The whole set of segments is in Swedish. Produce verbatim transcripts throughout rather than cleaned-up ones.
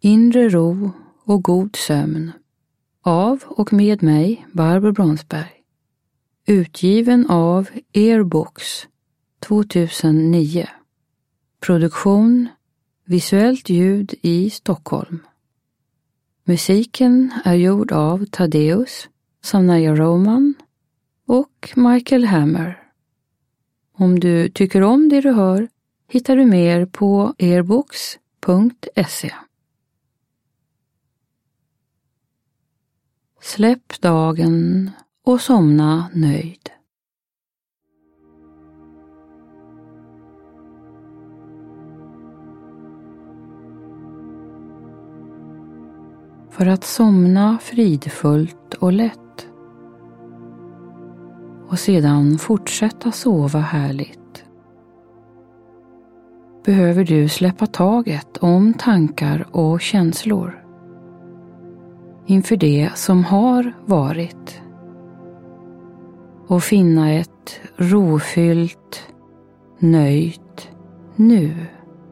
Inre ro och god sömn. Av och med mig, Barbro Bronsberg. Utgiven av Airbox tjugohundranio. Produktion Visuellt ljud i Stockholm. Musiken är gjord av Thaddeus, Sanaya Roman och Michael Hammer. Om du tycker om det du hör hittar du mer på airbox punkt se. Släpp dagen och somna nöjd. För att somna fridfullt och lätt och sedan fortsätta sova härligt behöver du släppa taget om tankar och känslor inför det som har varit och finna ett rofyllt, nöjt nu.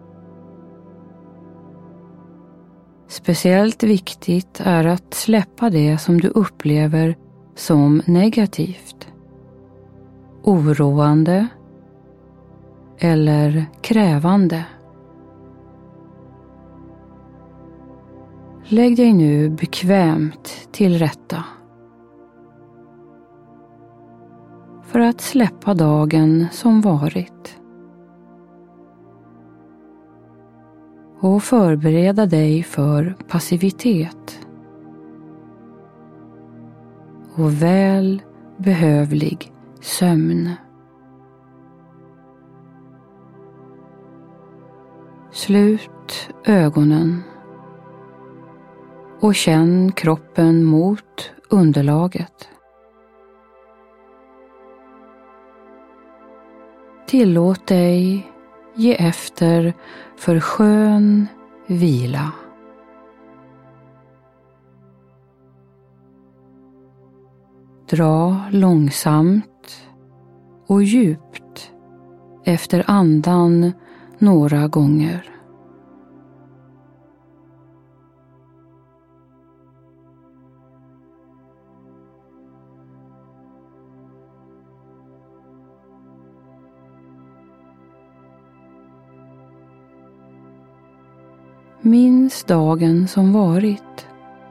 Speciellt viktigt är att släppa det som du upplever som negativt, oroande eller krävande. Lägg dig nu bekvämt till rätta för att släppa dagen som varit och förbereda dig för passivitet och väl behövlig sömn. Slut ögonen och känn kroppen mot underlaget. Tillåt dig ge efter för skön vila. Dra långsamt och djupt efter andan några gånger. Minns dagen som varit.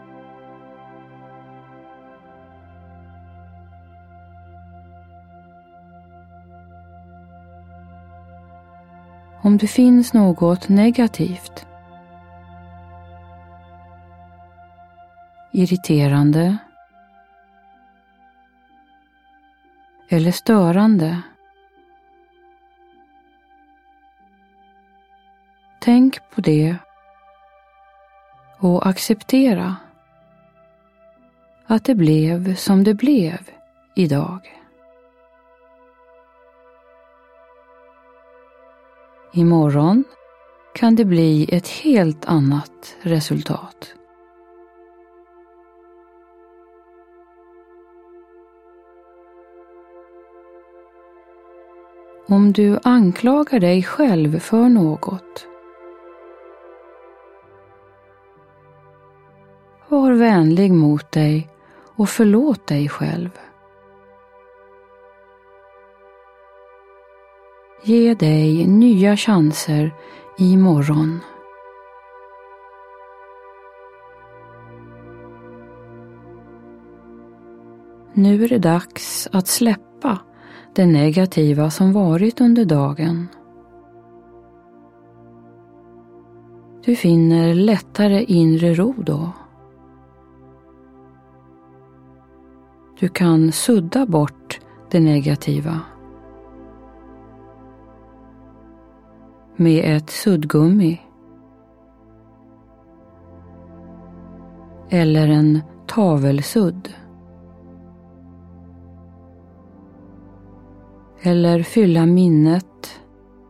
Om det finns något negativt, irriterande eller störande, tänk på det och acceptera att det blev som det blev idag. Imorgon kan det bli ett helt annat resultat. Om du anklagar dig själv för något, var vänlig mot dig och förlåt dig själv. Ge dig nya chanser imorgon. Nu är det dags att släppa det negativa som varit under dagen. Du finner lättare inre ro då. Du kan sudda bort det negativa med ett suddgummi eller en tavelsudd. Eller fylla minnet,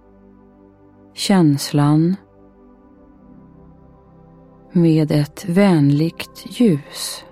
känslan med ett vänligt ljus.